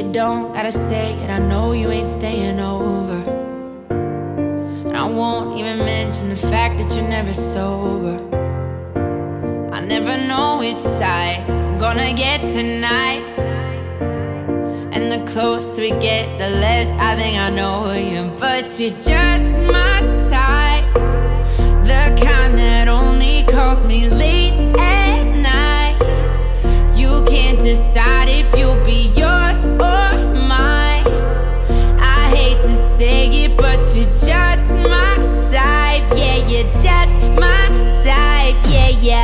You don't gotta say it, I know you ain't staying over. And I won't even mention the fact that you're never sober. I never know which side I'm gonna get tonight. And the closer we get, the less I think I know you. But you're just my type, the kind that only calls me late at night. You can't decide if you'll be yours or mine. I hate to say it, but you're just my type. Yeah, you're just my type. Yeah, yeah.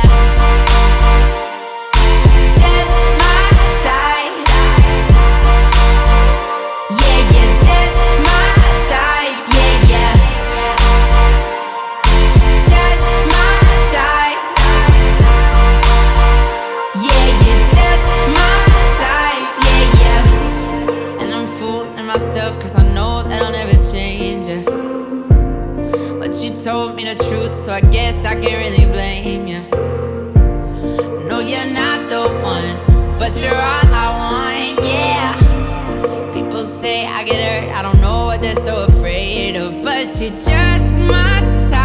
Just my type. Yeah, you're just my type. Yeah, yeah. Just my type. Yeah, you're just my type. Yeah, yeah. And I'm fooling myself cause I know that I'll never change you. But you told me the truth, so I guess I can't really blame you. No, you're not the one, but you're all I want, yeah. People say I get hurt, I don't know what they're so afraid of. But you're just my type.